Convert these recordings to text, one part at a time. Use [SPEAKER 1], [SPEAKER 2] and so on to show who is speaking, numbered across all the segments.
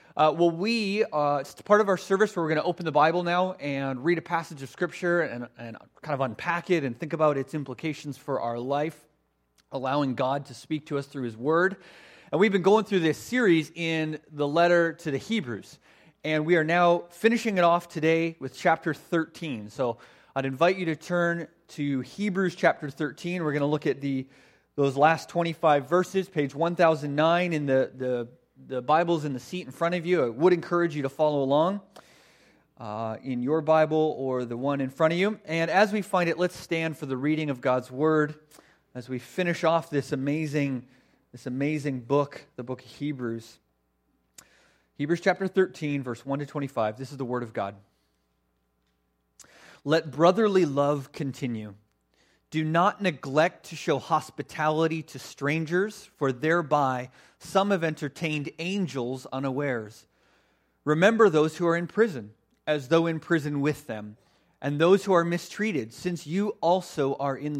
[SPEAKER 1] It's part of our service where we're going to open the Bible now and read a passage of Scripture and kind of unpack it and think about its implications for our life, allowing God to speak to us through His Word. And we've been going through this series in the letter to the Hebrews. And we are now finishing it off today with chapter 13. So I'd invite you to turn to Hebrews chapter 13. We're going to look at those last 25 verses, page 1009 in the Bible's in the seat in front of you. I would encourage you to follow along in your Bible or the one in front of you. And as we find it, let's stand for the reading of God's Word as we finish off this amazing book, the book of Hebrews. Hebrews chapter 13, verse 1 to 25. This is the Word of God. Let brotherly love continue. Do not neglect to show hospitality to strangers, for thereby some have entertained angels unawares. Remember those who are in prison, as though in prison with them, and those who are mistreated, since you also are in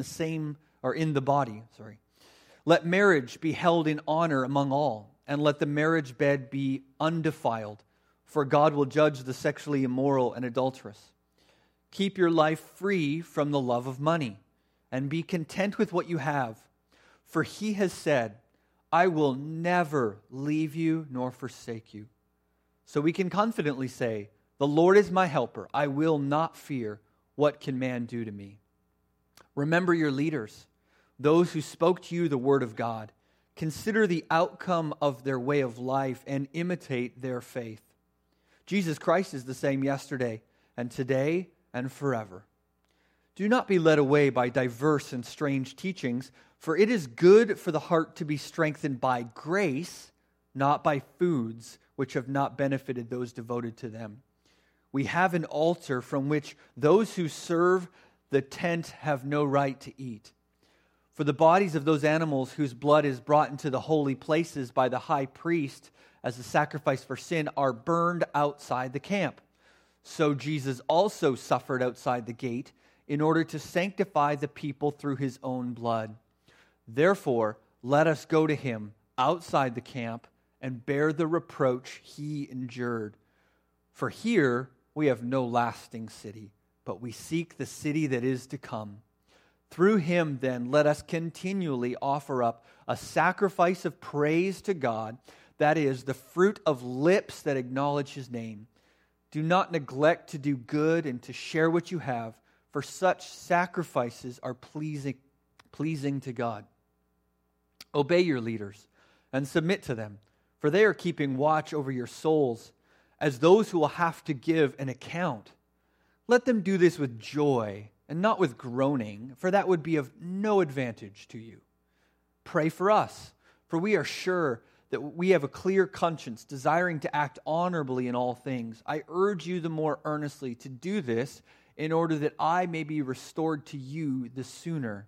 [SPEAKER 1] the body. Let marriage be held in honor among all, and let the marriage bed be undefiled, for God will judge the sexually immoral and adulterous. Keep your life free from the love of money, and be content with what you have. For He has said, I will never leave you nor forsake you. So we can confidently say, the Lord is my helper. I will not fear. What can man do to me? Remember your leaders, those who spoke to you the word of God. Consider the outcome of their way of life and imitate their faith. Jesus Christ is the same yesterday and today and forever. Do not be led away by diverse and strange teachings, for it is good for the heart to be strengthened by grace, not by foods which have not benefited those devoted to them. We have an altar from which those who serve the tent have no right to eat. For the bodies of those animals whose blood is brought into the holy places by the high priest as a sacrifice for sin are burned outside the camp. So Jesus also suffered outside the gate in order to sanctify the people through His own blood. Therefore, let us go to Him outside the camp and bear the reproach He endured. For here we have no lasting city, but we seek the city that is to come. Through Him, then, let us continually offer up a sacrifice of praise to God, that is, the fruit of lips that acknowledge His name. Do not neglect to do good and to share what you have, for such sacrifices are pleasing to God. Obey your leaders and submit to them, for they are keeping watch over your souls as those who will have to give an account. Let them do this with joy and not with groaning, for that would be of no advantage to you. Pray for us, for we are sure that we have a clear conscience, desiring to act honorably in all things. I urge you the more earnestly to do this, in order that I may be restored to you the sooner.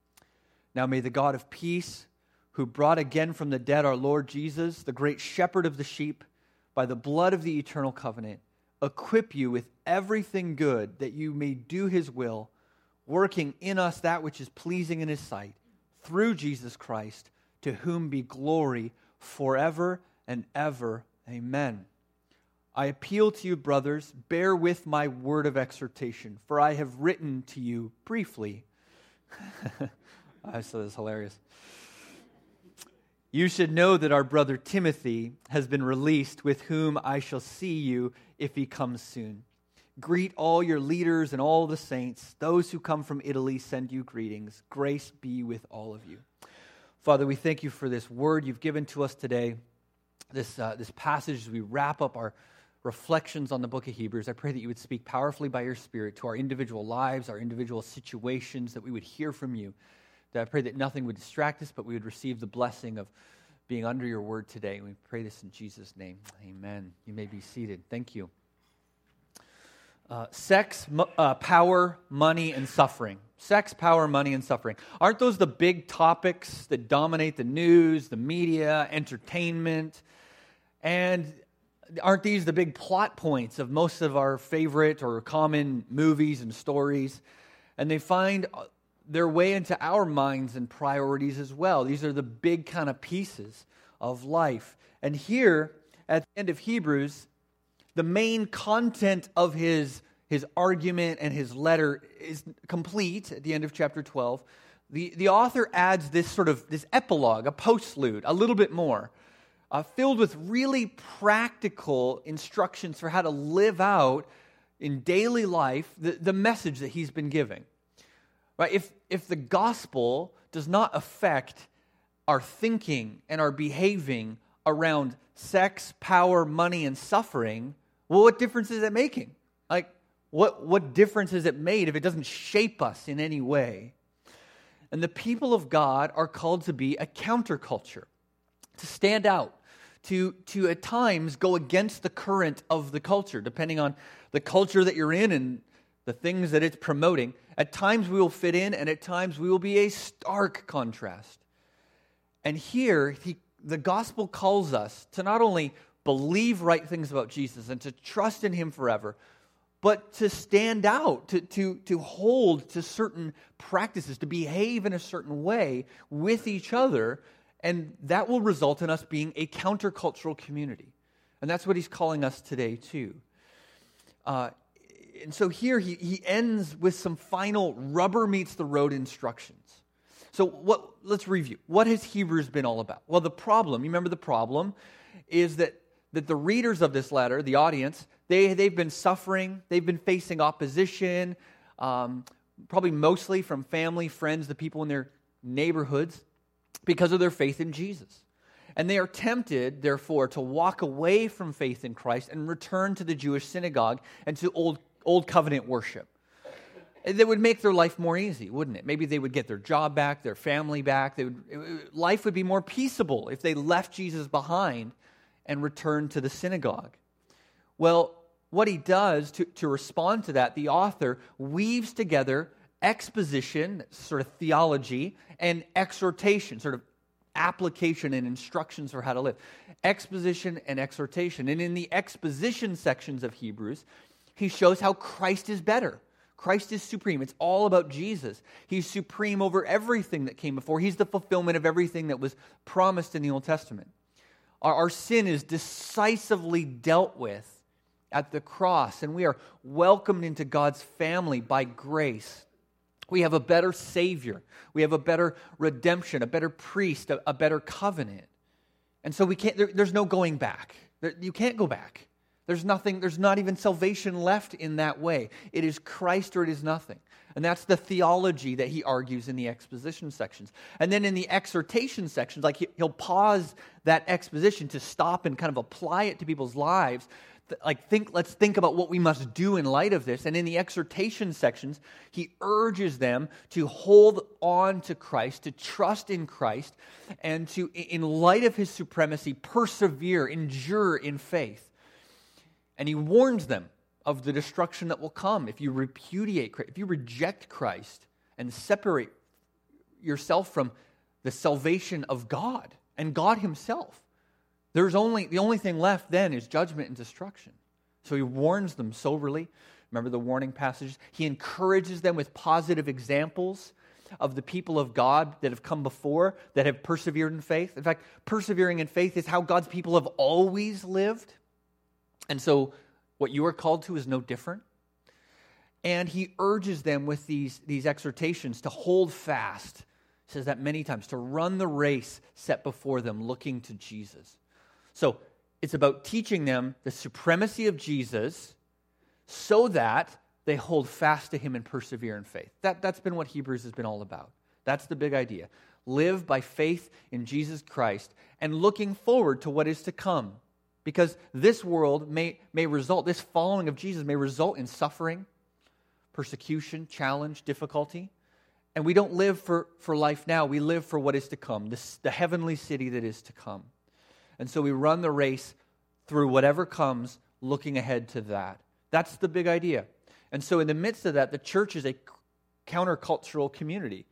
[SPEAKER 1] Now may the God of peace, who brought again from the dead our Lord Jesus, the great shepherd of the sheep, by the blood of the eternal covenant, equip you with everything good, that you may do His will, working in us that which is pleasing in His sight, through Jesus Christ, to whom be glory forever and ever. Amen. I appeal to you, brothers, bear with my word of exhortation, for I have written to you briefly. I thought this hilarious. You should know that our brother Timothy has been released, with whom I shall see you if he comes soon. Greet all your leaders and all the saints. Those who come from Italy send you greetings. Grace be with all of you. Father, we thank you for this word you've given to us today, this passage as we wrap up our reflections on the book of Hebrews. I pray that you would speak powerfully by your Spirit to our individual lives, our individual situations, that we would hear from you. That I pray that nothing would distract us, but we would receive the blessing of being under your word today. And we pray this in Jesus' name. Amen. You may be seated. Thank you. Sex, power, money, and suffering. Sex, power, money, and suffering. Aren't those the big topics that dominate the news, the media, entertainment? And aren't these the big plot points of most of our favorite or common movies and stories? And they find their way into our minds and priorities as well. These are the big kind of pieces of life. And here, at the end of Hebrews, the main content of his argument and his letter is complete at the end of chapter 12. The author adds this epilogue, a postlude, a little bit more, filled with really practical instructions for how to live out in daily life the message that he's been giving. Right? If the gospel does not affect our thinking and our behaving around sex, power, money, and suffering, well, what difference is it making? Like, what difference has it made if it doesn't shape us in any way? And the people of God are called to be a counterculture, to stand out, to at times go against the current of the culture, depending on the culture that you're in and the things that it's promoting. At times we will fit in, and at times we will be a stark contrast. And here, the gospel calls us to not only believe right things about Jesus and to trust in him forever, but to stand out, to hold to certain practices, to behave in a certain way with each other, and that will result in us being a countercultural community. And that's what he's calling us today, too. And so here he ends with some final rubber meets the road instructions. So let's review. What has Hebrews been all about? Well, you remember the problem, is that the readers of this letter, the audience, they've been suffering, they've been facing opposition, probably mostly from family, friends, the people in their neighborhoods, because of their faith in Jesus. And they are tempted, therefore, to walk away from faith in Christ and return to the Jewish synagogue and to old covenant worship. That would make their life more easy, wouldn't it? Maybe they would get their job back, their family back. Life would be more peaceable if they left Jesus behind and returned to the synagogue. Well, what he does to respond to that, the author weaves together exposition, sort of theology, and exhortation, sort of application and instructions for how to live. Exposition and exhortation. And in the exposition sections of Hebrews, he shows how Christ is better. Christ is supreme. It's all about Jesus. He's supreme over everything that came before. He's the fulfillment of everything that was promised in the Old Testament. Our sin is decisively dealt with at the cross, and we are welcomed into God's family by grace. We have a better Savior. We have a better redemption, a better priest, a better covenant. And so there's no going back. You can't go back. There's not even salvation left in that way. It is Christ or it is nothing. And that's the theology that he argues in the exposition sections. And then in the exhortation sections, like he'll pause that exposition to stop and kind of apply it to people's lives. Let's think about what we must do in light of this. And in the exhortation sections, he urges them to hold on to Christ, to trust in Christ, and to, in light of his supremacy, persevere, endure in faith. And he warns them of the destruction that will come if you repudiate Christ, if you reject Christ and separate yourself from the salvation of God and God himself. The only thing left then is judgment and destruction. So he warns them soberly. Remember the warning passages? He encourages them with positive examples of the people of God that have come before, that have persevered in faith. In fact, persevering in faith is how God's people have always lived. And so what you are called to is no different. And he urges them with these exhortations to hold fast. He says that many times, to run the race set before them, looking to Jesus. So it's about teaching them the supremacy of Jesus so that they hold fast to him and persevere in faith. That's been what Hebrews has been all about. That's the big idea. Live by faith in Jesus Christ and looking forward to what is to come. Because this world may result, this following of Jesus may result in suffering, persecution, challenge, difficulty. And we don't live for life now. We live for what is to come, the heavenly city that is to come. And so we run the race through whatever comes, looking ahead to that. That's the big idea. And so in the midst of that, the church is a countercultural community.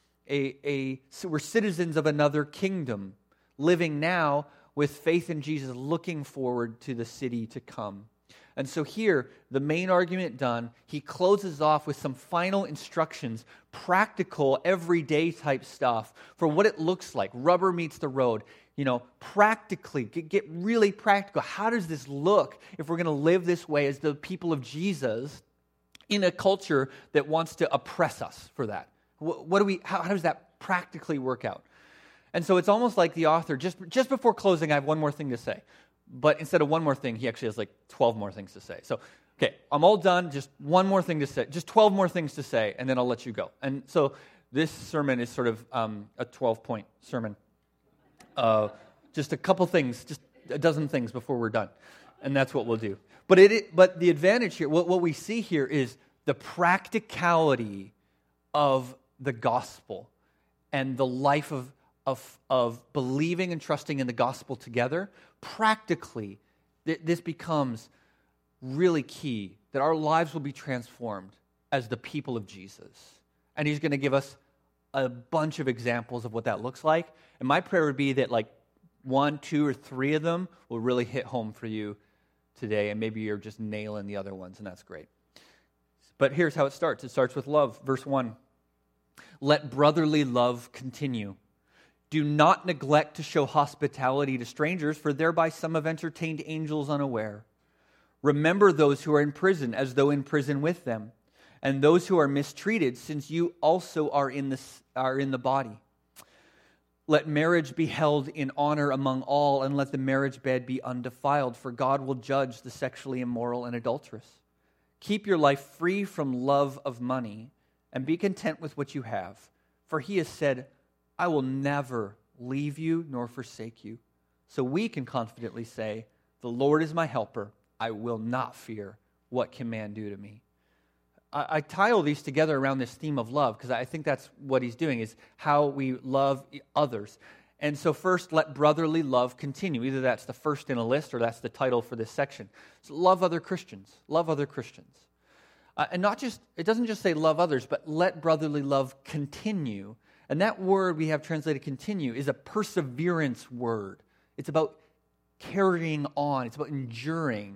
[SPEAKER 1] We're citizens of another kingdom, living now with faith in Jesus, looking forward to the city to come. And so here, the main argument done, he closes off with some final instructions, practical, everyday type stuff for what it looks like. Rubber meets the road. practically, get really practical. How does this look if we're going to live this way as the people of Jesus in a culture that wants to oppress us for that? How does that practically work out? And so it's almost like the author, just before closing, I have one more thing to say. But instead of one more thing, he actually has like 12 more things to say. So, okay, I'm all done. Just one more thing to say. Just 12 more things to say, and then I'll let you go. And so this sermon is sort of a 12-point sermon. Just a couple things, just a dozen things before we're done. And that's what we'll do. But the advantage here, what we see here is the practicality of the gospel and the life of believing and trusting in the gospel together. Practically, this becomes really key, that our lives will be transformed as the people of Jesus. And he's going to give us a bunch of examples of what that looks like. And my prayer would be that like 1, 2, or 3 of them will really hit home for you today, and maybe you're just nailing the other ones, and that's great. But here's how it starts. It starts with love. Verse 1, let brotherly love continue. Do not neglect to show hospitality to strangers, for thereby some have entertained angels unaware. Remember those who are in prison, as though in prison with them, and those who are mistreated, since you also are in the body. Let marriage be held in honor among all, and let the marriage bed be undefiled, for God will judge the sexually immoral and adulterous. Keep your life free from love of money, and be content with what you have. For he has said, I will never leave you nor forsake you. So we can confidently say, the Lord is my helper. I will not fear. What can man do to me? I tie all these together around this theme of love because I think that's what he's doing, is how we love others. And so first, let brotherly love continue. Either that's the first in a list or that's the title for this section. So love other Christians. Love other Christians. And it doesn't just say love others, but let brotherly love continue. And that word we have translated continue is a perseverance word. It's about carrying on. It's about enduring.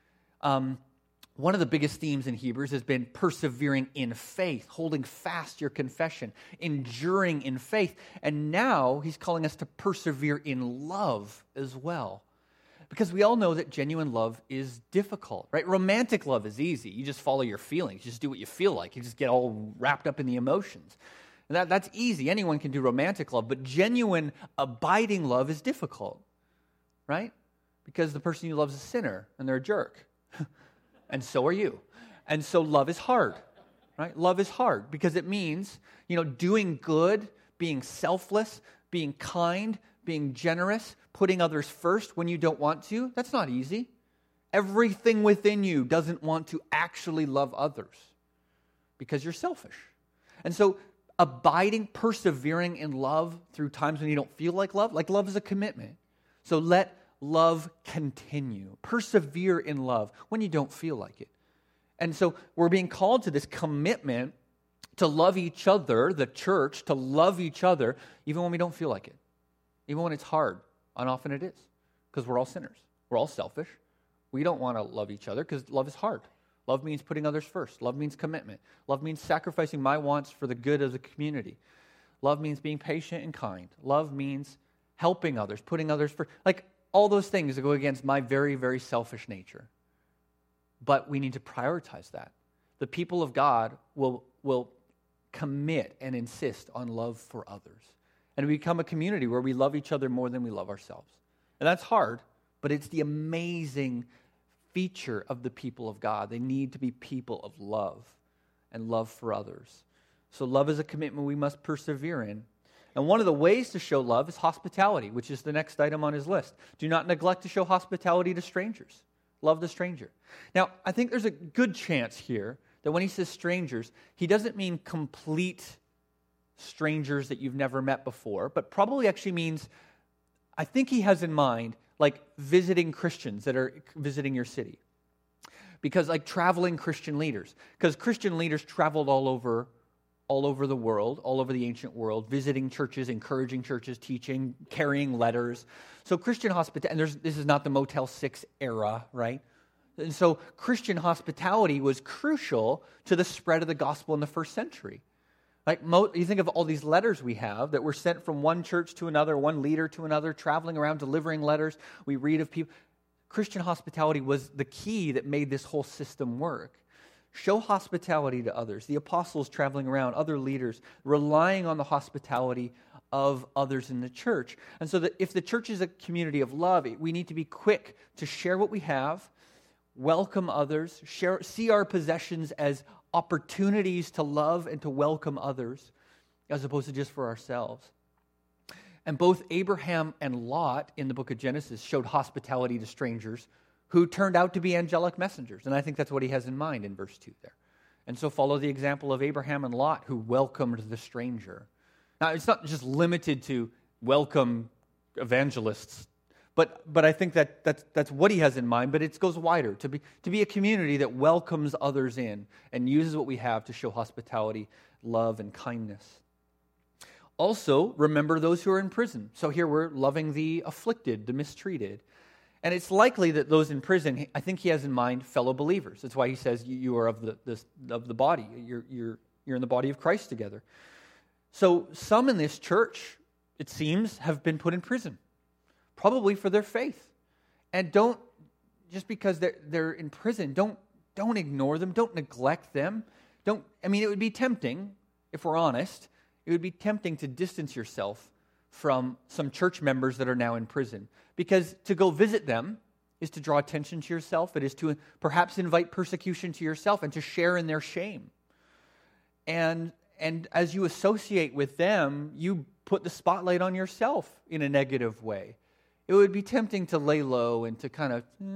[SPEAKER 1] One of the biggest themes in Hebrews has been persevering in faith, holding fast your confession, enduring in faith. And now he's calling us to persevere in love as well. Because we all know that genuine love is difficult, right? Romantic love is easy. You just follow your feelings. You just do what you feel like. You just get all wrapped up in the emotions. And that's easy. Anyone can do romantic love. But genuine, abiding love is difficult, right? Because the person you love is a sinner and they're a jerk. And so are you. And so love is hard, right? Love is hard because it means, doing good, being selfless, being kind, being generous, putting others first when you don't want to. That's not easy. Everything within you doesn't want to actually love others because you're selfish. And so abiding, persevering in love through times when you don't feel like love is a commitment. So let love continue. Persevere in love when you don't feel like it. And so we're being called to this commitment to love each other, the church, to love each other, even when we don't feel like it. Even when it's hard, and often it is, because we're all sinners. We're all selfish. We don't want to love each other because love is hard. Love means putting others first. Love means commitment. Love means sacrificing my wants for the good of the community. Love means being patient and kind. Love means helping others, putting others first. All those things that go against my very, very selfish nature. But we need to prioritize that. The people of God will commit and insist on love for others. And we become a community where we love each other more than we love ourselves. And that's hard, but it's the amazing feature of the people of God. They need to be people of love and love for others. So love is a commitment we must persevere in. And one of the ways to show love is hospitality, which is the next item on his list. Do not neglect to show hospitality to strangers. Love the stranger. Now, I think there's a good chance here that when he says strangers, he doesn't mean complete strangers that you've never met before, but probably actually means, I think he has in mind, visiting Christians that are visiting your city. Because traveling Christian leaders. Because Christian leaders traveled all over the world, all over the ancient world, visiting churches, encouraging churches, teaching, carrying letters. So Christian hospitality, and this is not the Motel 6 era, right? And so Christian hospitality was crucial to the spread of the gospel in the first century. You think of all these letters we have that were sent from one church to another, one leader to another, traveling around delivering letters. We read of people. Christian hospitality was the key that made this whole system work. Show hospitality to others. The apostles traveling around, other leaders, relying on the hospitality of others in the church. And so that if the church is a community of love, we need to be quick to share what we have, welcome others, see our possessions as opportunities to love and to welcome others, as opposed to just for ourselves. And both Abraham and Lot in the book of Genesis showed hospitality to strangers who turned out to be angelic messengers. And I think that's what he has in mind in verse 2 there. And so follow the example of Abraham and Lot, who welcomed the stranger. Now, it's not just limited to welcome evangelists, but I think that's what he has in mind, but it goes wider, to be a community that welcomes others in and uses what we have to show hospitality, love, and kindness. Also, remember those who are in prison. So here we're loving the afflicted, the mistreated. And it's likely that those in prison, I think he has in mind fellow believers. That's why he says you are of the body. You're in the body of Christ together. So some in this church, it seems, have been put in prison, probably for their faith. And don't, just because they're in prison, don't ignore them, don't neglect them. It would be tempting, if we're honest, it would be tempting to distance yourself from some church members that are now in prison. Because to go visit them is to draw attention to yourself. It is to perhaps invite persecution to yourself and to share in their shame. And as you associate with them, you put the spotlight on yourself in a negative way. It would be tempting to lay low and to kind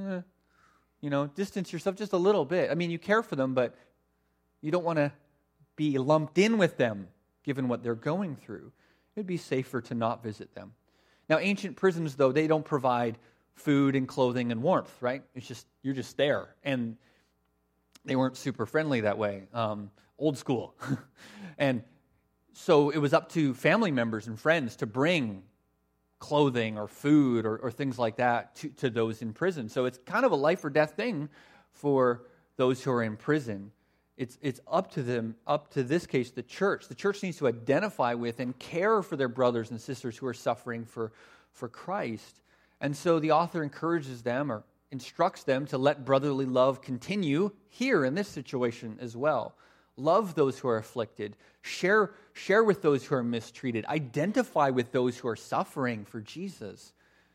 [SPEAKER 1] of, distance yourself just a little bit. I mean, you care for them, but you don't want to be lumped in with them, given what they're going through. It'd be safer to not visit them. Now, ancient prisons, though, they don't provide food and clothing and warmth, right? It's just, you're just there. And they weren't super friendly that way. Old school. And so it was up to family members and friends to bring clothing or food or things like that to those in prison. So it's kind of a life or death thing for those who are in prison. It's up to them, up to this case, the church. The church needs to identify with and care for their brothers and sisters who are suffering for Christ. And so the author encourages them or instructs them to let brotherly love continue here in this situation as well. Love those who are afflicted. Share with those who are mistreated. Identify with those who are suffering for Jesus.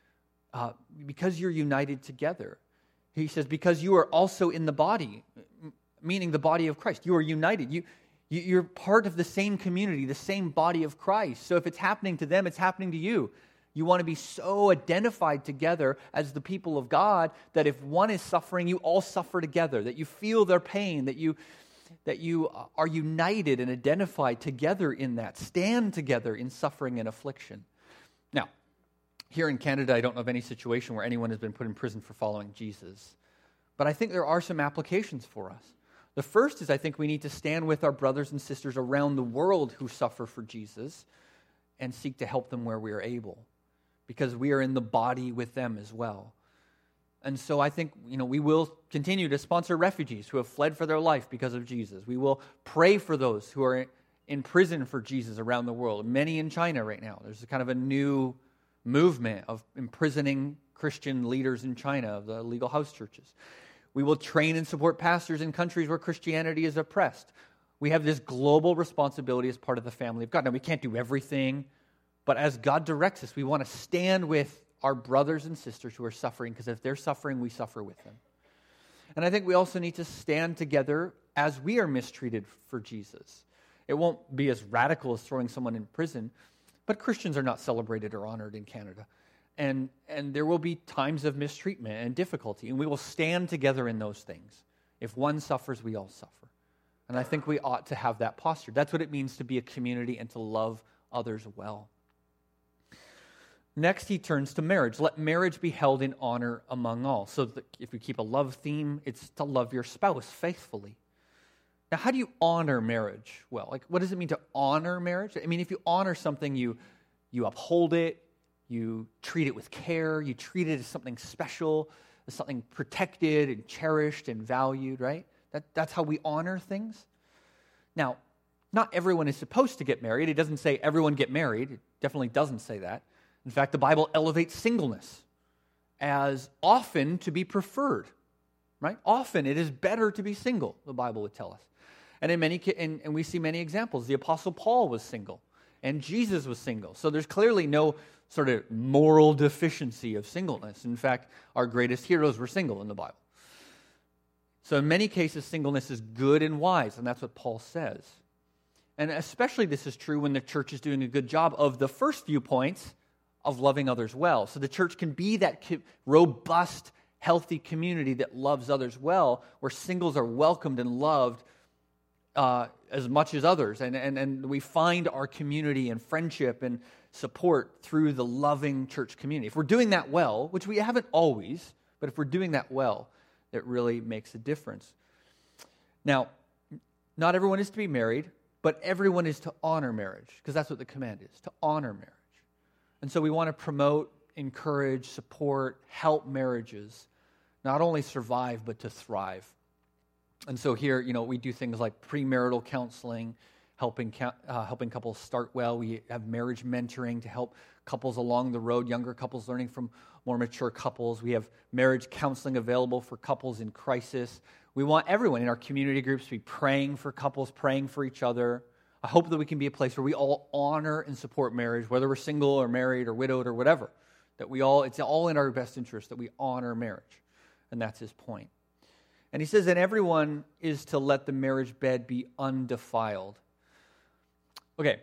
[SPEAKER 1] Because you're united together. He says, because you are also in the body, meaning the body of Christ. You are united. You're part of the same community, the same body of Christ. So if it's happening to them, it's happening to you. You want to be so identified together as the people of God that if one is suffering, you all suffer together, that you feel their pain, that you are united and identified together in that, stand together in suffering and affliction. Now, here in Canada, I don't know of any situation where anyone has been put in prison for following Jesus. But I think there are some applications for us. The first is I think we need to stand with our brothers and sisters around the world who suffer for Jesus and seek to help them where we are able, because we are in the body with them as well. And so I think, we will continue to sponsor refugees who have fled for their life because of Jesus. We will pray for those who are in prison for Jesus around the world. Many in China right now. There's kind of a new movement of imprisoning Christian leaders in China, of the legal house churches. We will train and support pastors in countries where Christianity is oppressed. We have this global responsibility as part of the family of God. Now, we can't do everything, but as God directs us, we want to stand with our brothers and sisters who are suffering, because if they're suffering, we suffer with them. And I think we also need to stand together as we are mistreated for Jesus. It won't be as radical as throwing someone in prison, but Christians are not celebrated or honored in Canada. And there will be times of mistreatment and difficulty, and we will stand together in those things. If one suffers, we all suffer. And I think we ought to have that posture. That's what it means to be a community and to love others well. Next, he turns to marriage. Let marriage be held in honor among all. So if we keep a love theme, it's to love your spouse faithfully. Now, how do you honor marriage well? What does it mean to honor marriage? I mean, if you honor something, you uphold it, you treat it with care, you treat it as something special, as something protected and cherished and valued, right? That's how we honor things. Now, Not everyone is supposed to get married. It doesn't say everyone get married. It definitely doesn't say that. In fact, the Bible elevates singleness as often to be preferred, right? Often it is better to be single, the Bible would tell us. And and we see many examples. The Apostle Paul was single, and Jesus was single. So there's clearly no sort of moral deficiency of singleness. In fact, our greatest heroes were single in the Bible. So in many cases, singleness is good and wise, and that's what Paul says. And especially this is true when the church is doing a good job of the first few points of loving others well. So the church can be that robust, healthy community that loves others well, where singles are welcomed and loved as much as others. And we find our community and friendship and support through the loving church community. If we're doing that well, which we haven't always, but if we're doing that well, it really makes a difference. Now, not everyone is to be married, but everyone is to honor marriage, because that's what the command is, to honor marriage. And so we want to promote, encourage, support, help marriages, not only survive, but to thrive. And so here, we do things like premarital counseling, helping couples start well. We have marriage mentoring to help couples along the road, younger couples learning from more mature couples. We have marriage counseling available for couples in crisis. We want everyone in our community groups to be praying for couples, praying for each other. I hope that we can be a place where we all honor and support marriage, whether we're single or married or widowed or whatever. It's all in our best interest that we honor marriage. And that's his point. And he says that everyone is to let the marriage bed be undefiled. Okay,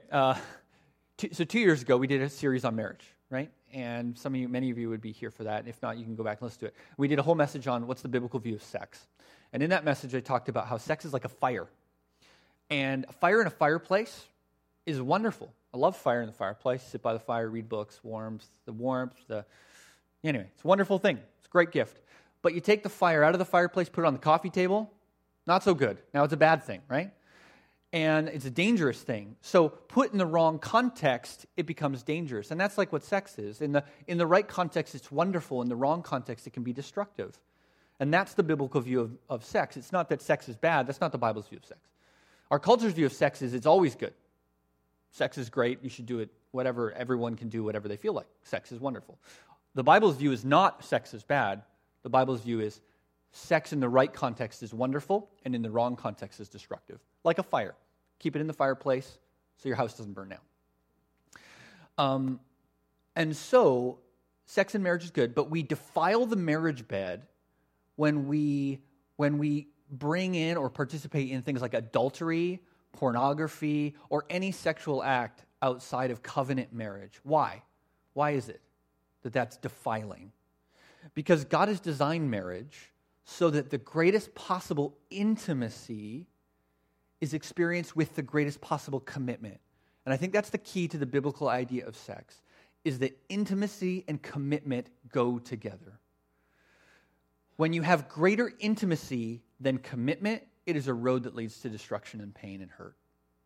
[SPEAKER 1] so 2 years ago we did a series on marriage, right? And many of you would be here for that. If not, you can go back and listen to it. We did a whole message on what's the biblical view of sex. And in that message, I talked about how sex is like a fire. And a fire in a fireplace is wonderful. I love fire in the fireplace. Sit by the fire, read books, warmth. Anyway, it's a wonderful thing. It's a great gift. But you take the fire out of the fireplace, put it on the coffee table, not so good. Now it's a bad thing, right? And it's a dangerous thing. So put in the wrong context, it becomes dangerous. And that's like what sex is. In the right context, it's wonderful. In the wrong context, it can be destructive. And that's the biblical view of sex. It's not that sex is bad. That's not the Bible's view of sex. Our culture's view of sex is it's always good. Sex is great. You should do it, whatever. Everyone can do whatever they feel like. Sex is wonderful. The Bible's view is not sex is bad. The Bible's view is sex in the right context is wonderful, and in the wrong context is destructive. Like a fire. Keep it in the fireplace so your house doesn't burn down. And so, sex in marriage is good, but we defile the marriage bed when we bring in or participate in things like adultery, pornography, or any sexual act outside of covenant marriage. Why? Why is it that that's defiling? Because God has designed marriage so that the greatest possible intimacy is experienced with the greatest possible commitment. And I think that's the key to the biblical idea of sex, is that intimacy and commitment go together. When you have greater intimacy than commitment, it is a road that leads to destruction and pain and hurt.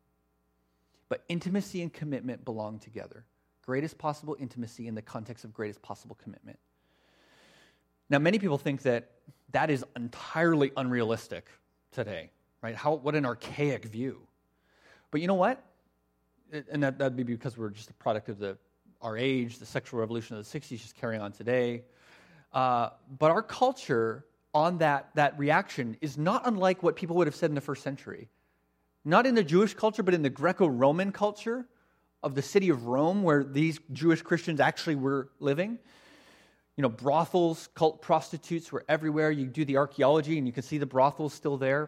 [SPEAKER 1] But intimacy and commitment belong together. Greatest possible intimacy in the context of greatest possible commitment. Now, many people think that is entirely unrealistic today, right? What an archaic view. But you know what? And that'd be because we're just a product of our age, the sexual revolution of the 60s just carrying on today. But our culture on that reaction is not unlike what people would have said in the first century. Not in the Jewish culture, but in the Greco-Roman culture of the city of Rome, where these Jewish Christians actually were living. Brothels, cult prostitutes were everywhere. You do the archaeology and you can see the brothels still there.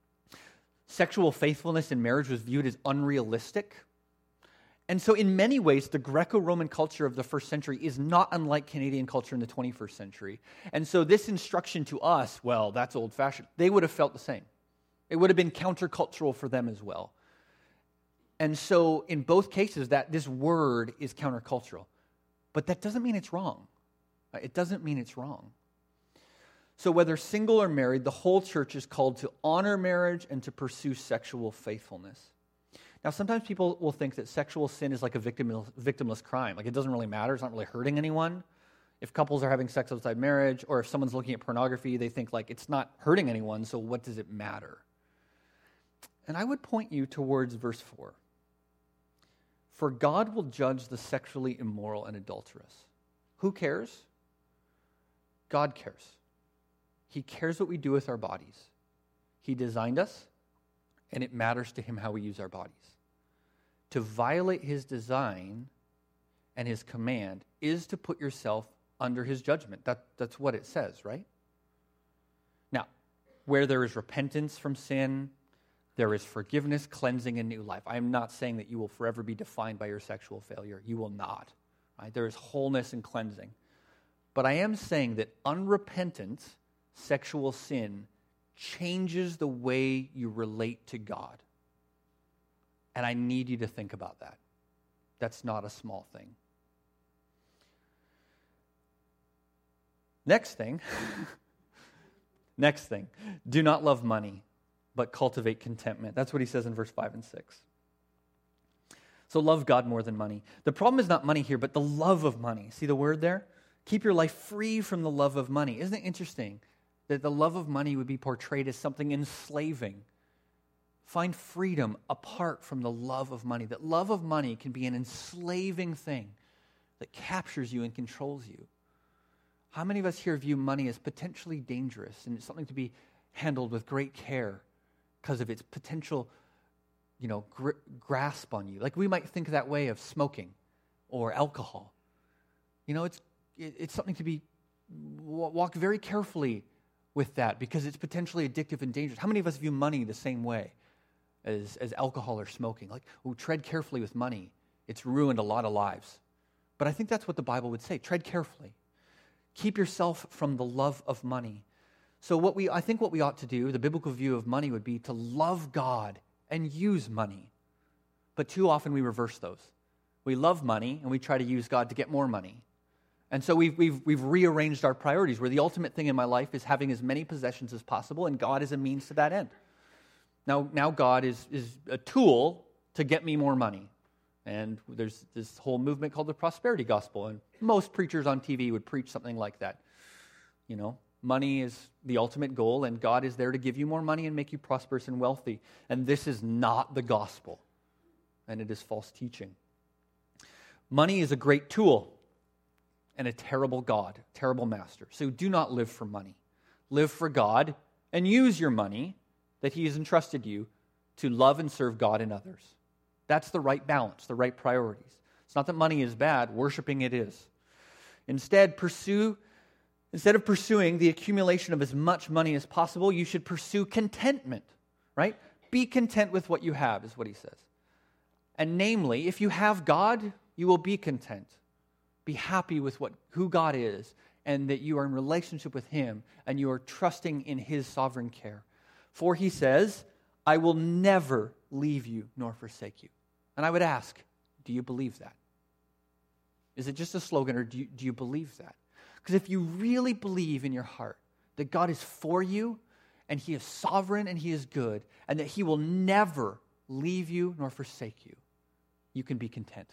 [SPEAKER 1] Sexual faithfulness in marriage was viewed as unrealistic. And so in many ways, the Greco-Roman culture of the first century is not unlike Canadian culture in the 21st century. And so this instruction to us, well, that's old-fashioned. They would have felt the same. It would have been countercultural for them as well. And so in both cases, that this word is countercultural. But that doesn't mean it's wrong. It doesn't mean it's wrong. So whether single or married, the whole church is called to honor marriage and to pursue sexual faithfulness. Now, sometimes people will think that sexual sin is like a victimless crime. Like, it doesn't really matter. It's not really hurting anyone. If couples are having sex outside marriage, or if someone's looking at pornography, they think, like, it's not hurting anyone, so what does it matter? And I would point you towards verse 4. For God will judge the sexually immoral and adulterous. Who cares? God cares. He cares what we do with our bodies. He designed us, and it matters to him how we use our bodies. To violate his design and his command is to put yourself under his judgment. That's what it says, right? Now, where there is repentance from sin, there is forgiveness, cleansing, and new life. I am not saying that you will forever be defined by your sexual failure. You will not. Right? There is wholeness and cleansing. But I am saying that unrepentant sexual sin changes the way you relate to God. And I need you to think about that. That's not a small thing. Next thing, do not love money, but cultivate contentment. That's what he says in verse 5 and 6. So love God more than money. The problem is not money here, but the love of money. See the word there? Keep your life free from the love of money. Isn't it interesting that the love of money would be portrayed as something enslaving? Find freedom apart from the love of money. That love of money can be an enslaving thing that captures you and controls you. How many of us here view money as potentially dangerous and it's something to be handled with great care because of its potential, grasp on you? Like we might think that way of smoking or alcohol. It's something to be walk very carefully with that because it's potentially addictive and dangerous. How many of us view money the same way as alcohol or smoking? Like, tread carefully with money. It's ruined a lot of lives. But I think that's what the Bible would say. Tread carefully. Keep yourself from the love of money. So I think what we ought to do, the biblical view of money would be to love God and use money. But too often we reverse those. We love money and we try to use God to get more money. And so we've rearranged our priorities where the ultimate thing in my life is having as many possessions as possible and God is a means to that end. Now God is a tool to get me more money. And there's this whole movement called the prosperity gospel. And most preachers on TV would preach something like that. Money is the ultimate goal, and God is there to give you more money and make you prosperous and wealthy. And this is not the gospel. And it is false teaching. Money is a great tool and a terrible God, terrible master. So do not live for money. Live for God and use your money that he has entrusted you to love and serve God and others. That's the right balance, the right priorities. It's not that money is bad, worshiping it is. Instead of pursuing the accumulation of as much money as possible, you should pursue contentment, right? Be content with what you have, is what he says. And namely, if you have God, you will be content. Be happy with who God is, and that you are in relationship with him, and you are trusting in his sovereign care. For he says, I will never leave you nor forsake you. And I would ask, do you believe that? Is it just a slogan, or do you believe that? Because if you really believe in your heart that God is for you, and he is sovereign and he is good, and that he will never leave you nor forsake you, you can be content.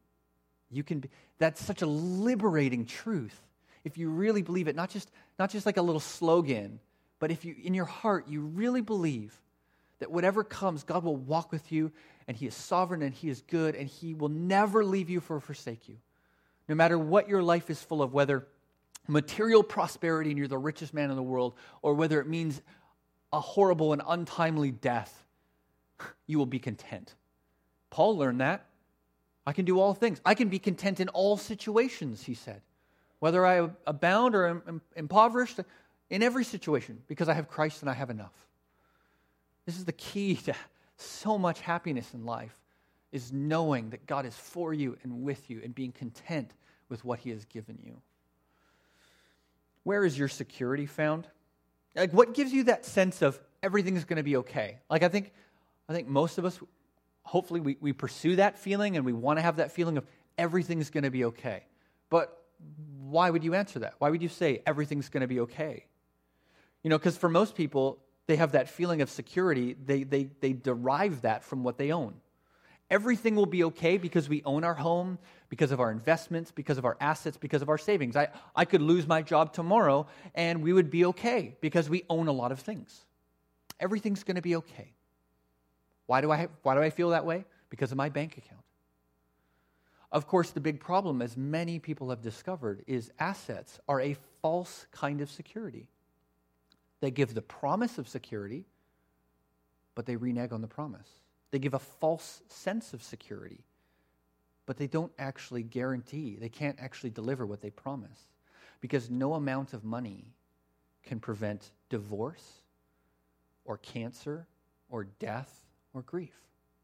[SPEAKER 1] That's such a liberating truth. If you really believe it, not just like a little slogan, but if you, in your heart, you really believe that whatever comes, God will walk with you, and he is sovereign and he is good, and he will never leave you or forsake you. No matter what your life is full of, whether material prosperity and you're the richest man in the world, or whether it means a horrible and untimely death, you will be content. Paul learned that. I can do all things. I can be content in all situations, he said. Whether I abound or am impoverished, in every situation, because I have Christ and I have enough. This is the key to so much happiness in life, is knowing that God is for you and with you and being content with what he has given you. Where is your security found? Like, what gives you that sense of everything's going to be okay? Like, I think most of us, hopefully we pursue that feeling and we want to have that feeling of everything's going to be okay. But why would you answer that? Why would you say everything's going to be okay? Because for most people, they have that feeling of security. They derive that from what they own. Everything will be okay because we own our home, because of our investments, because of our assets, because of our savings. I could lose my job tomorrow and we would be okay because we own a lot of things. Everything's going to be okay. Why do I feel that way? Because of my bank account. Of course, the big problem, as many people have discovered, is assets are a false kind of security. They give the promise of security, but they renege on the promise. They give a false sense of security, but they don't actually guarantee. They can't actually deliver what they promise, because no amount of money can prevent divorce or cancer or death or grief.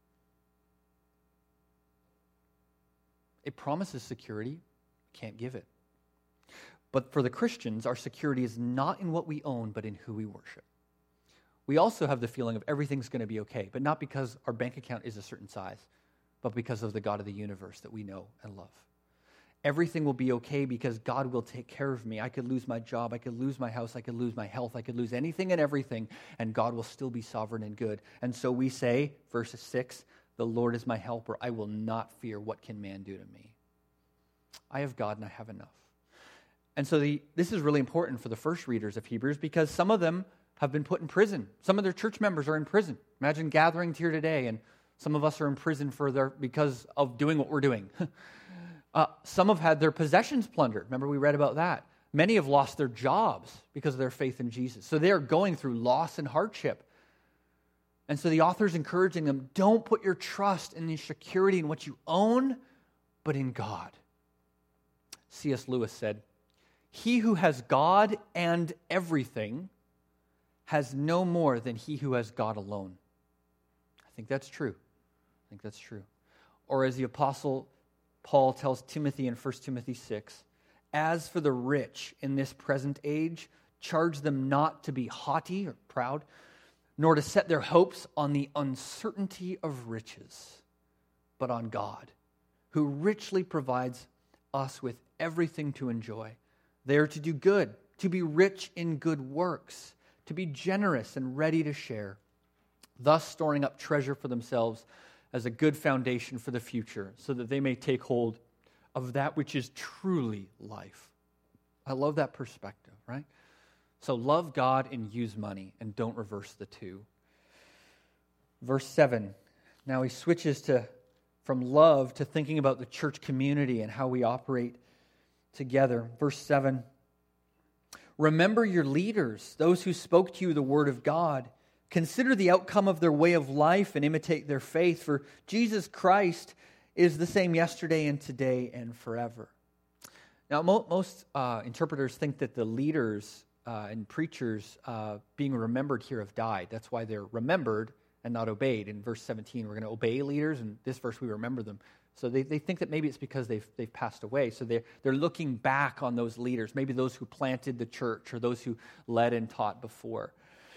[SPEAKER 1] It promises security, can't give it. But for the Christians, our security is not in what we own, but in who we worship. We also have the feeling of everything's going to be okay, but not because our bank account is a certain size, but because of the God of the universe that we know and love. Everything will be okay because God will take care of me. I could lose my job, I could lose my house, I could lose my health, I could lose anything and everything, and God will still be sovereign and good. And so we say, verse 6, the Lord is my helper. I will not fear. What can man do to me? I have God and I have enough. And so this is really important for the first readers of Hebrews because some of them have been put in prison. Some of their church members are in prison. Imagine gathering here today and some of us are in prison because of doing what we're doing. Some have had their possessions plundered. Remember we read about that. Many have lost their jobs because of their faith in Jesus. So they are going through loss and hardship. And so the author is encouraging them, don't put your trust in the security in what you own, but in God. C.S. Lewis said, he who has God and everything has no more than he who has God alone. I think that's true. Or as the Apostle Paul tells Timothy in 1 Timothy 6, as for the rich in this present age, charge them not to be haughty or proud, nor to set their hopes on the uncertainty of riches, but on God, who richly provides us with everything to enjoy. They are to do good, to be rich in good works, to be generous and ready to share, thus storing up treasure for themselves as a good foundation for the future, so that they may take hold of that which is truly life. I love that perspective, right? So love God and use money, and don't reverse the two. Verse 7, now he switches from love to thinking about the church community and how we operate together. Verse 7, remember your leaders, those who spoke to you the word of God. Consider the outcome of their way of life and imitate their faith, for Jesus Christ is the same yesterday and today and forever. Now, most interpreters think that the leaders and preachers being remembered here have died. That's why they're remembered and not obeyed. In verse 17, we're going to obey leaders, and this verse we remember them. So they think that maybe it's because they've passed away. So they're looking back on those leaders, maybe those who planted the church or those who led and taught before.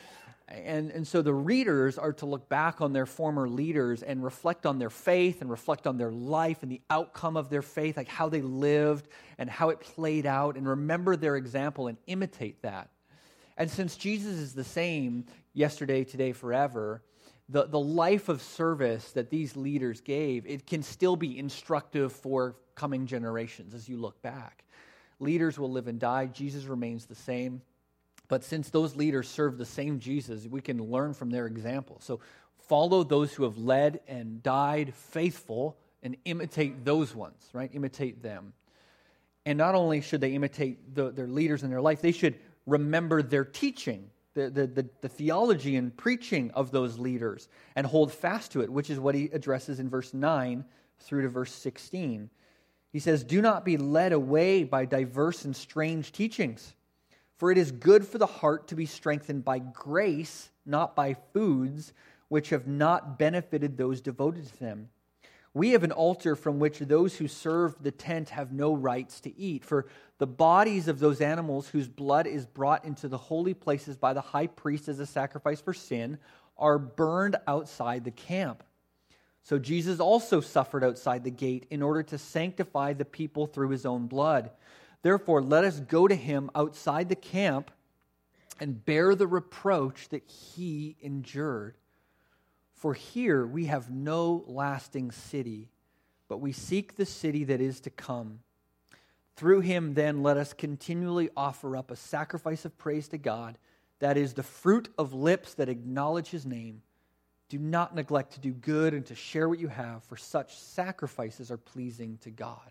[SPEAKER 1] And so the readers are to look back on their former leaders and reflect on their faith and reflect on their life and the outcome of their faith, like how they lived and how it played out, and remember their example and imitate that. And since Jesus is the same yesterday, today, forever, the life of service that these leaders gave, it can still be instructive for coming generations as you look back. Leaders will live and die. Jesus remains the same. But since those leaders serve the same Jesus, we can learn from their example. So follow those who have led and died faithful and imitate those ones, right? Imitate them. And not only should they imitate their leaders in their life, they should remember their teaching, the theology and preaching of those leaders, and hold fast to it, which is what he addresses in verse 9 through to verse 16. He says, do not be led away by diverse and strange teachings, for it is good for the heart to be strengthened by grace, not by foods, which have not benefited those devoted to them. We have an altar from which those who serve the tent have no rights to eat. For the bodies of those animals whose blood is brought into the holy places by the high priest as a sacrifice for sin are burned outside the camp. So Jesus also suffered outside the gate in order to sanctify the people through his own blood. Therefore, let us go to him outside the camp and bear the reproach that he endured. For here we have no lasting city, but we seek the city that is to come. Through him, then, let us continually offer up a sacrifice of praise to God, that is the fruit of lips that acknowledge his name. Do not neglect to do good and to share what you have, for such sacrifices are pleasing to God.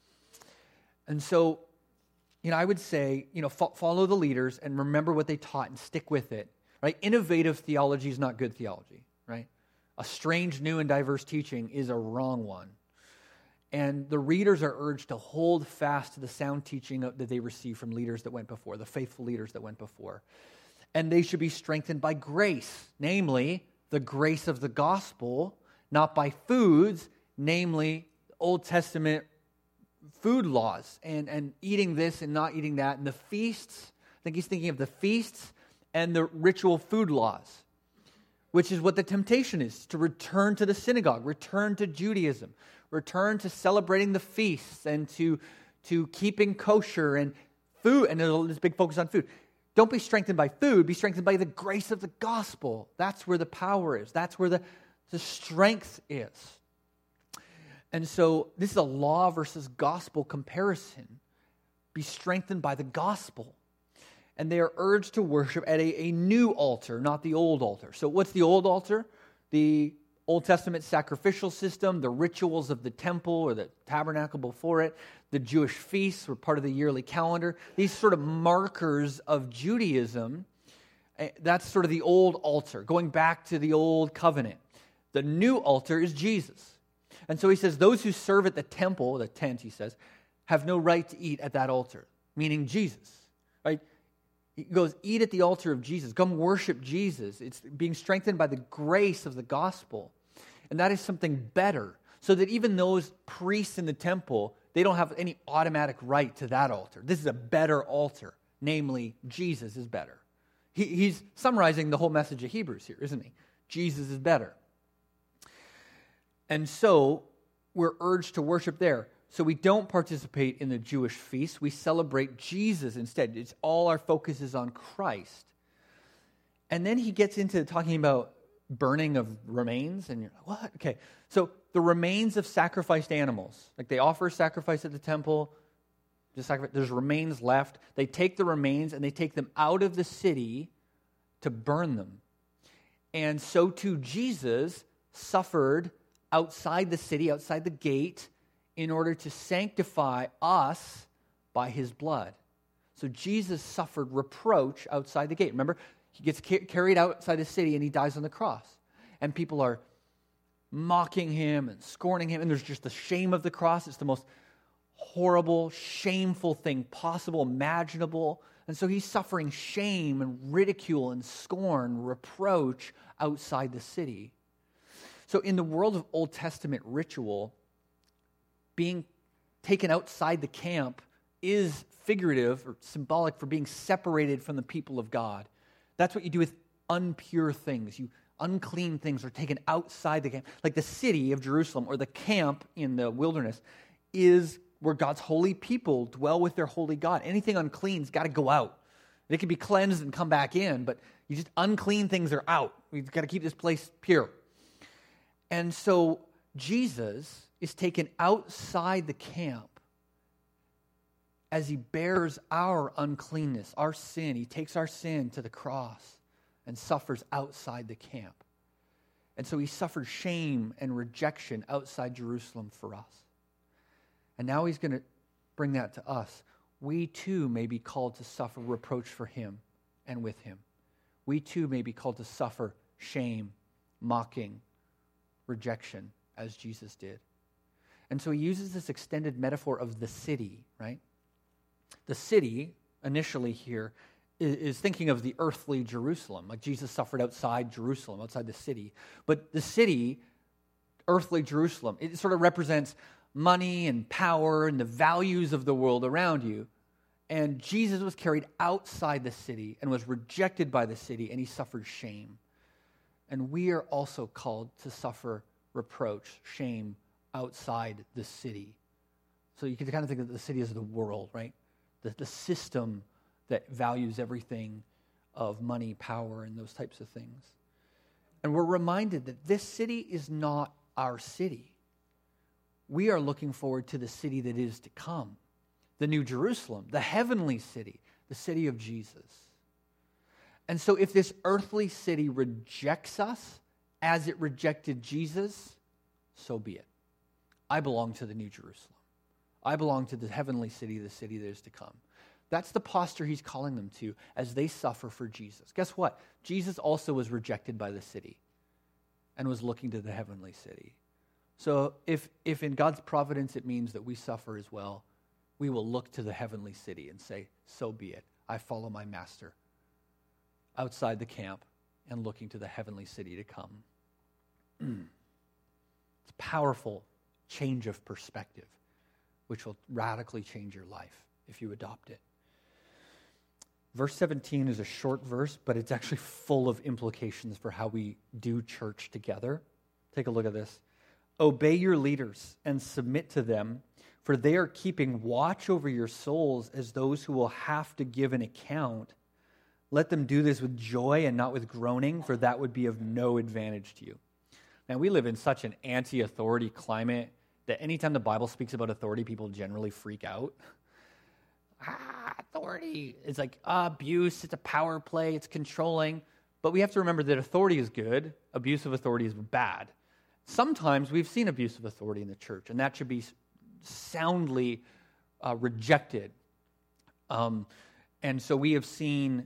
[SPEAKER 1] And so, I would say, follow the leaders and remember what they taught and stick with it, right? Innovative theology is not good theology, right? A strange, new, and diverse teaching is a wrong one. And the readers are urged to hold fast to the sound teaching that they received from leaders that went before, the faithful leaders that went before. And they should be strengthened by grace, namely the grace of the gospel, not by foods, namely Old Testament food laws and eating this and not eating that. And the feasts, I think he's thinking of the feasts and the ritual food laws, which is what the temptation is, to return to the synagogue, return to Judaism, return to celebrating the feasts and to keeping kosher and food. And there's this big focus on food. Don't be strengthened by food, be strengthened by the grace of the gospel. That's where the power is. That's where the strength is. And so this is a law versus gospel comparison. Be strengthened by the gospel. And they are urged to worship at a new altar, not the old altar. So what's the old altar? The Old Testament sacrificial system, the rituals of the temple or the tabernacle before it, the Jewish feasts were part of the yearly calendar. These sort of markers of Judaism, that's sort of the old altar, going back to the old covenant. The new altar is Jesus. And so he says, those who serve at the temple, the tent, he says, have no right to eat at that altar, meaning Jesus, right? He goes, eat at the altar of Jesus. Come worship Jesus. It's being strengthened by the grace of the gospel. And that is something better, so that even those priests in the temple, they don't have any automatic right to that altar. This is a better altar. Namely, Jesus is better. He's summarizing the whole message of Hebrews here, isn't he? Jesus is better. And so we're urged to worship there. So we don't participate in the Jewish feast. We celebrate Jesus instead. It's all our focus is on Christ. And then he gets into talking about burning of remains. And you're like, what? Okay. So the remains of sacrificed animals. Like they offer sacrifice at the temple. There's remains left. They take the remains and they take them out of the city to burn them. And so too Jesus suffered outside the city, outside the gate, in order to sanctify us by his blood. So Jesus suffered reproach outside the gate. Remember, he gets carried outside the city and he dies on the cross. And people are mocking him and scorning him. And there's just the shame of the cross. It's the most horrible, shameful thing possible, imaginable. And so he's suffering shame and ridicule and scorn, reproach outside the city. So in the world of Old Testament ritual, being taken outside the camp is figurative or symbolic for being separated from the people of God. That's what you do with impure things. Unclean things are taken outside the camp. Like the city of Jerusalem or the camp in the wilderness is where God's holy people dwell with their holy God. Anything unclean's got to go out. They can be cleansed and come back in, but unclean things are out. We've got to keep this place pure. And so Jesus is taken outside the camp as he bears our uncleanness, our sin. He takes our sin to the cross and suffers outside the camp. And so he suffered shame and rejection outside Jerusalem for us. And now he's going to bring that to us. We too may be called to suffer reproach for him and with him. We too may be called to suffer shame, mocking, rejection, as Jesus did. And so he uses this extended metaphor of the city, right? The city, initially here, is thinking of the earthly Jerusalem, like Jesus suffered outside Jerusalem, outside the city. But the city, earthly Jerusalem, it sort of represents money and power and the values of the world around you. And Jesus was carried outside the city and was rejected by the city, and he suffered shame. And we are also called to suffer reproach, shame outside the city. So you can kind of think of the city as the world, right? The system that values everything of money, power, and those types of things. And we're reminded that this city is not our city. We are looking forward to the city that is to come, the New Jerusalem, the heavenly city, the city of Jesus. And so if this earthly city rejects us as it rejected Jesus, so be it. I belong to the New Jerusalem. I belong to the heavenly city, the city that is to come. That's the posture he's calling them to as they suffer for Jesus. Guess what? Jesus also was rejected by the city and was looking to the heavenly city. So if in God's providence it means that we suffer as well, we will look to the heavenly city and say, so be it. I follow my master outside the camp and looking to the heavenly city to come. It's a powerful change of perspective, which will radically change your life if you adopt it. Verse 17 is a short verse, but it's actually full of implications for how we do church together. Take a look at this. Obey your leaders and submit to them, for they are keeping watch over your souls as those who will have to give an account. Let them do this with joy and not with groaning, for that would be of no advantage to you. Now, we live in such an anti-authority climate that anytime the Bible speaks about authority, people generally freak out. Authority. It's like abuse, it's a power play, it's controlling. But we have to remember that authority is good, abuse of authority is bad. Sometimes we've seen abuse of authority in the church, and that should be soundly rejected. And so we have seen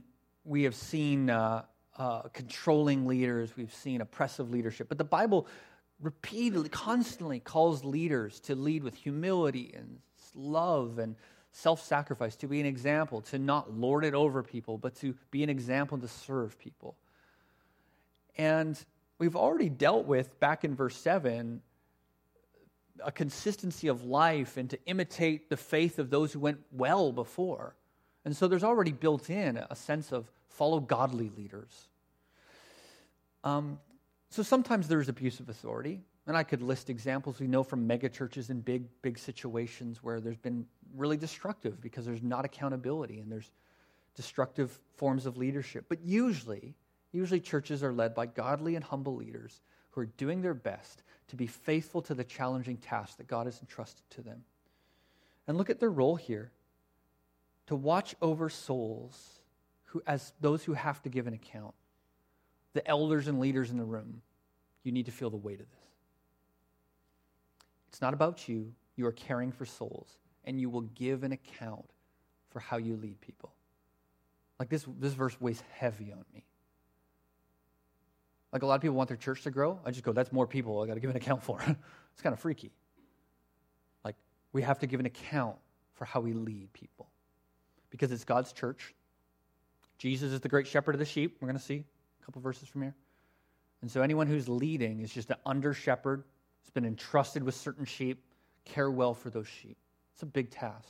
[SPEAKER 1] controlling leaders, we've seen oppressive leadership. But the Bible repeatedly, constantly calls leaders to lead with humility and love and self-sacrifice, to be an example, to not lord it over people, but to be an example to serve people. And we've already dealt with, back in verse 7, a consistency of life and to imitate the faith of those who went well before. And so there's already built in a sense of follow godly leaders. So sometimes there's abuse of authority, and I could list examples we know from megachurches and big situations where there's been really destructive because there's not accountability and there's destructive forms of leadership. But usually churches are led by godly and humble leaders who are doing their best to be faithful to the challenging tasks that God has entrusted to them. And look at their role here, to watch over souls as those who have to give an account. The elders and leaders in the room, you need to feel the weight of this. It's not about you. You are caring for souls, and you will give an account for how you lead people. Like this verse weighs heavy on me. Like a lot of people want their church to grow. I just go, that's more people I got to give an account for. It's kind of freaky. Like we have to give an account for how we lead people because it's God's church. Jesus is the great shepherd of the sheep. We're going to see a couple verses from here. And so anyone who's leading is just an under shepherd. It's been entrusted with certain sheep. Care well for those sheep. It's a big task.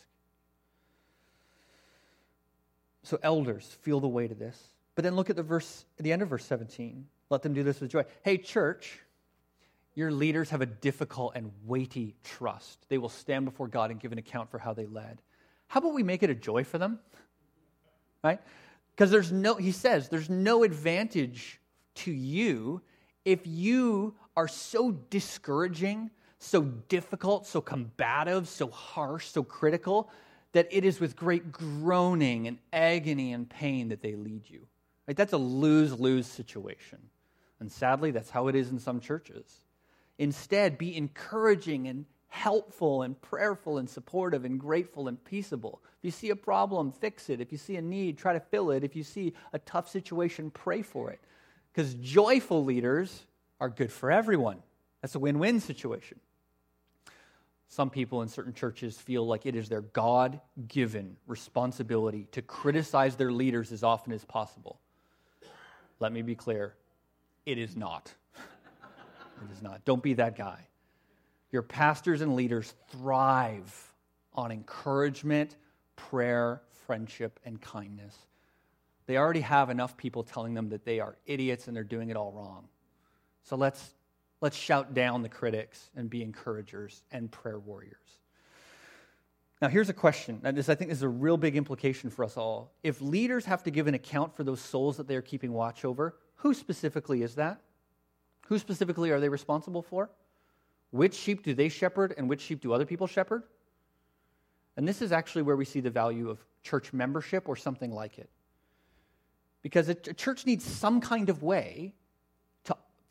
[SPEAKER 1] So elders feel the weight of this. But then look at the end of verse 17. Let them do this with joy. Hey, church, your leaders have a difficult and weighty trust. They will stand before God and give an account for how they led. How about we make it a joy for them? Right? Because he says, there's no advantage to you if you are so discouraging, so difficult, so combative, so harsh, so critical, that it is with great groaning and agony and pain that they lead you. Right? That's a lose-lose situation. And sadly, that's how it is in some churches. Instead, be encouraging and helpful and prayerful and supportive and grateful and peaceable. If you see a problem, fix it. If you see a need, try to fill it. If you see a tough situation, pray for it. Because joyful leaders are good for everyone. That's a win-win situation. Some people in certain churches feel like it is their God-given responsibility to criticize their leaders as often as possible. Let me be clear. It is not. It is not. Don't be that guy. Your pastors and leaders thrive on encouragement, prayer, friendship, and kindness. They already have enough people telling them that they are idiots and they're doing it all wrong. So let's shout down the critics and be encouragers and prayer warriors. Now here's a question, and I think this is a real big implication for us all. If leaders have to give an account for those souls that they are keeping watch over, who specifically is that? Who specifically are they responsible for? Which sheep do they shepherd and which sheep do other people shepherd? And this is actually where we see the value of church membership or something like it. Because a church needs some kind of way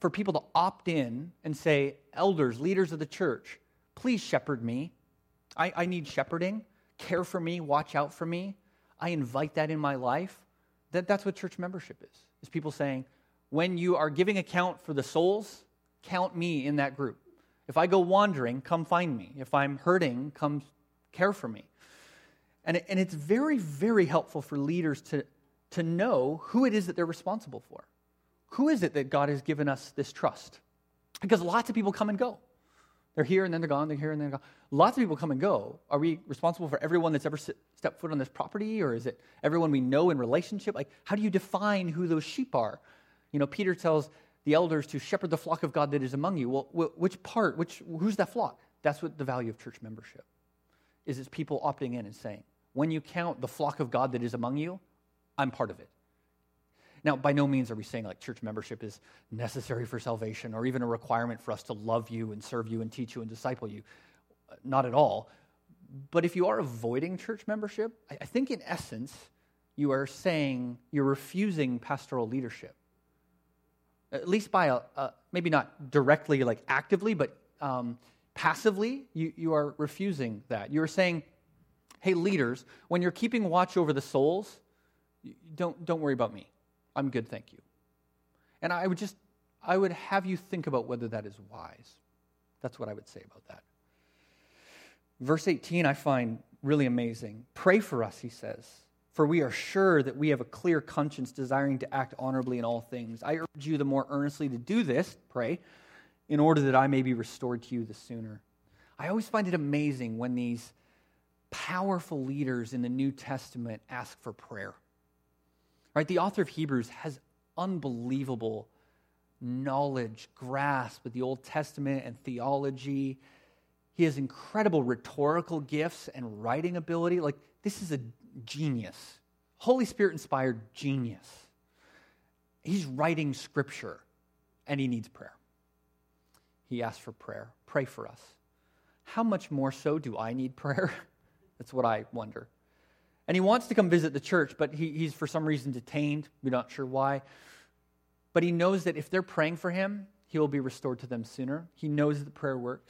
[SPEAKER 1] for people to opt in and say, elders, leaders of the church, please shepherd me. I need shepherding. Care for me. Watch out for me. I invite that in my life. That's what church membership is people saying, when you are giving account for the souls, count me in that group. If I go wandering, come find me. If I'm hurting, come care for me. And it's very, very helpful for leaders to know who it is that they're responsible for. Who is it that God has given us this trust? Because lots of people come and go. They're here and then they're gone, they're here and then they're gone. Lots of people come and go. Are we responsible for everyone that's ever stepped foot on this property, or is it everyone we know in relationship? Like, how do you define who those sheep are? You know, Peter tells the elders to shepherd the flock of God that is among you. Well, which part, who's that flock? That's what the value of church membership is. It's people opting in and saying, when you count the flock of God that is among you, I'm part of it. Now, by no means are we saying like church membership is necessary for salvation or even a requirement for us to love you and serve you and teach you and disciple you. Not at all. But if you are avoiding church membership, I think in essence, you are saying you're refusing pastoral leadership. At least by maybe not directly, like actively, but passively, you are refusing that. You are saying, hey, leaders, when you're keeping watch over the souls, don't worry about me. I'm good, thank you. And I would have you think about whether that is wise. That's what I would say about that. Verse 18 I find really amazing. Pray for us, he says, for we are sure that we have a clear conscience, desiring to act honorably in all things. I urge you the more earnestly to do this, pray, in order that I may be restored to you the sooner. I always find it amazing when these powerful leaders in the New Testament ask for prayer. Right? The author of Hebrews has unbelievable knowledge, grasp of the Old Testament and theology. He has incredible rhetorical gifts and writing ability. Like, this is a genius. Holy Spirit-inspired genius. He's writing Scripture, and he needs prayer. He asks for prayer. Pray for us. How much more so do I need prayer? That's what I wonder. And he wants to come visit the church, but he's for some reason detained. We're not sure why. But he knows that if they're praying for him, he will be restored to them sooner. He knows that prayer works.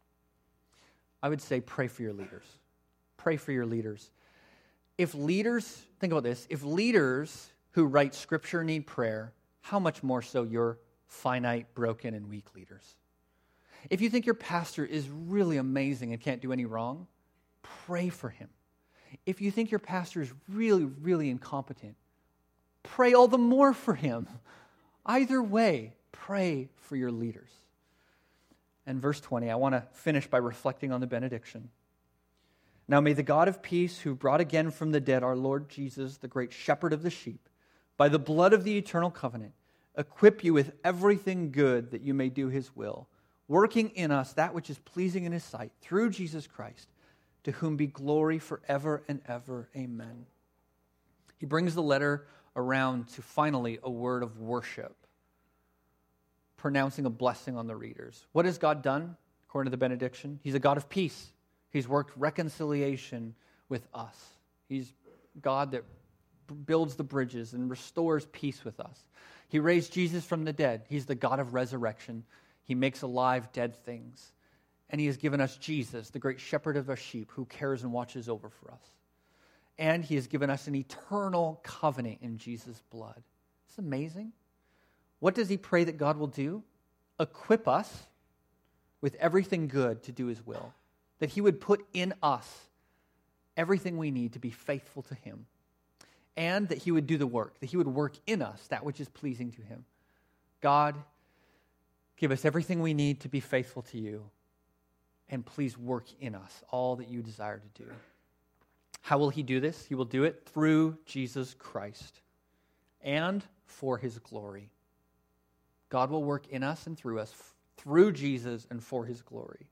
[SPEAKER 1] I would say pray for your leaders. Pray for your leaders. If leaders, think about this, if leaders who write Scripture need prayer, how much more so your finite, broken, and weak leaders? If you think your pastor is really amazing and can't do any wrong, pray for him. If you think your pastor is really, really incompetent, pray all the more for him. Either way, pray for your leaders. And verse 20, I want to finish by reflecting on the benediction. Now may the God of peace, who brought again from the dead our Lord Jesus, the great shepherd of the sheep, by the blood of the eternal covenant, equip you with everything good that you may do his will, working in us that which is pleasing in his sight, through Jesus Christ, to whom be glory forever and ever. Amen. He brings the letter around to finally a word of worship, pronouncing a blessing on the readers. What has God done, according to the benediction? He's a God of peace. He's worked reconciliation with us. He's God that builds the bridges and restores peace with us. He raised Jesus from the dead. He's the God of resurrection. He makes alive dead things. And he has given us Jesus, the great shepherd of our sheep, who cares and watches over for us. And he has given us an eternal covenant in Jesus' blood. It's amazing. What does he pray that God will do? Equip us with everything good to do his will. That he would put in us everything we need to be faithful to him. And that he would do the work. That he would work in us that which is pleasing to him. God, give us everything we need to be faithful to you. And please work in us all that you desire to do. How will he do this? He will do it through Jesus Christ and for his glory. God will work in us and through us, through Jesus and for his glory.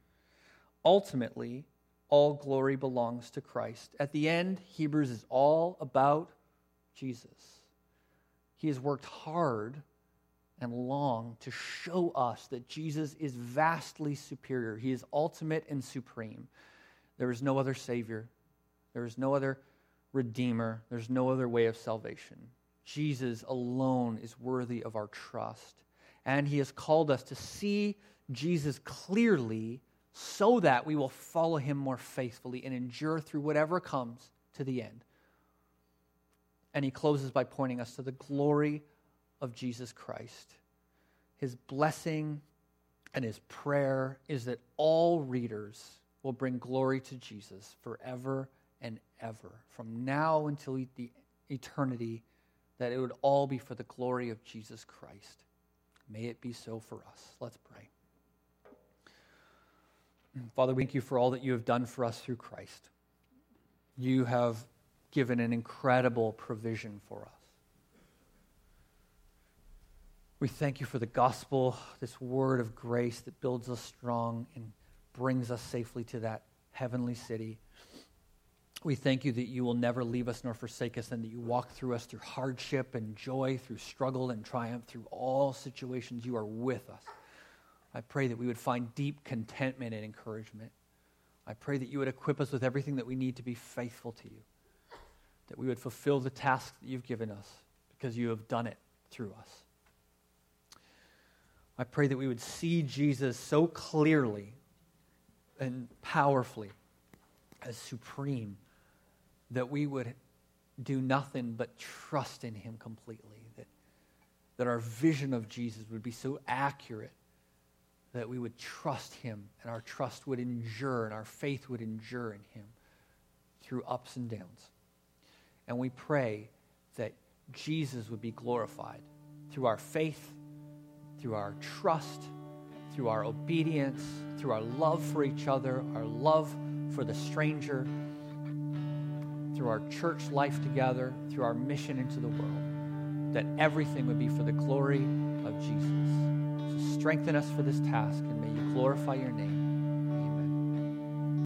[SPEAKER 1] Ultimately, all glory belongs to Christ. At the end, Hebrews is all about Jesus. He has worked hard and long to show us that Jesus is vastly superior. He is ultimate and supreme. There is no other Savior. There is no other Redeemer. There's no other way of salvation. Jesus alone is worthy of our trust. And he has called us to see Jesus clearly so that we will follow him more faithfully and endure through whatever comes to the end. And he closes by pointing us to the glory of Jesus Christ. His blessing and his prayer is that all readers will bring glory to Jesus forever and ever, from now until the eternity, that it would all be for the glory of Jesus Christ. May it be so for us. Let's pray. Father, we thank you for all that you have done for us through Christ. You have given an incredible provision for us. We thank you for the gospel, this word of grace that builds us strong and brings us safely to that heavenly city. We thank you that you will never leave us nor forsake us, and that you walk through us through hardship and joy, through struggle and triumph, through all situations. You are with us. I pray that we would find deep contentment and encouragement. I pray that you would equip us with everything that we need to be faithful to you, that we would fulfill the task that you've given us because you have done it through us. I pray that we would see Jesus so clearly and powerfully as supreme that we would do nothing but trust in him completely, that our vision of Jesus would be so accurate that we would trust him, and our trust would endure, and our faith would endure in him through ups and downs. And we pray that Jesus would be glorified through our faith, through our trust, through our obedience, through our love for each other, our love for the stranger, through our church life together, through our mission into the world, that everything would be for the glory of Jesus. So strengthen us for this task, and may you glorify your name.